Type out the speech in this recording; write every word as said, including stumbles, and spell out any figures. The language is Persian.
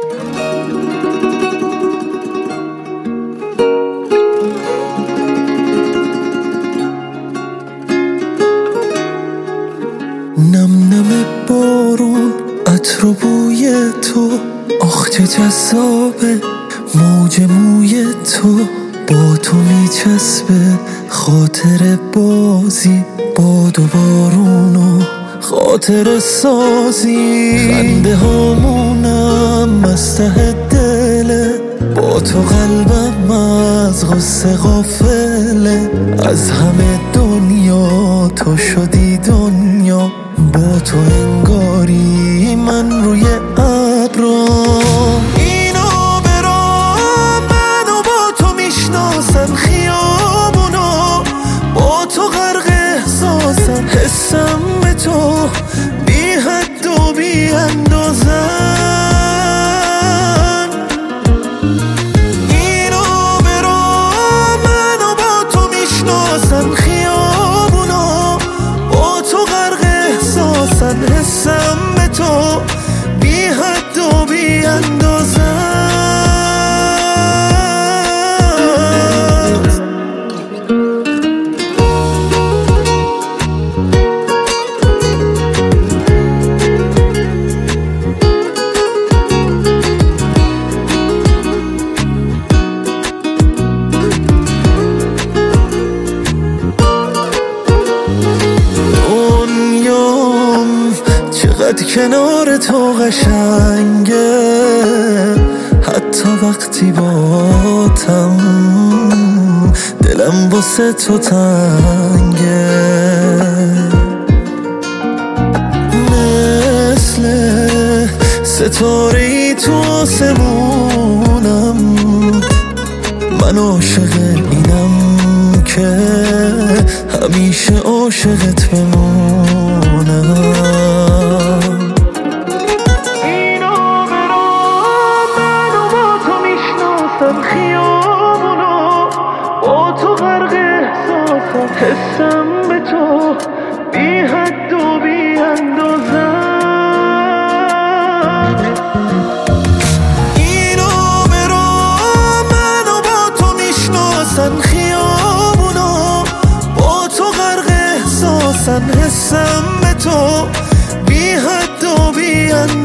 نم نم بارون، عطر و بوی تو، آخ چه جذابه موج موی تو. با تو میچسبه خاطر بازی، باد و بارون و خاطر سازی. خنده هامونم مسته دله، با تو قلبم از غصه غافله. از همه دنیا تو شدی دنیا، با تو انگاری من روی ابرام. اینا برام منو با تو میشناسن، خیابونا با تو غرق احساسن. حسم به تو بی حد و بی اندازن. اینا برام منو با تو میشناسن، خیابونا با تو غرق احساسن. حسم به تو بی حد و بی اندازن. چقدر کنار تو قشنگه، حتی وقتی باتم دلم واسه تو تنگه. مثل ستاره‌ای تو آسمونم، من عاشق اینم که همیشه عاشقت بمونم. خیابونا با تو غرق احساسم. حسم به تو بی حد و بی اندازن. اینا برام منو با تو میشناسن، خیابونا با تو غرق احساسن. حسم به تو بی حد و بی اندازن.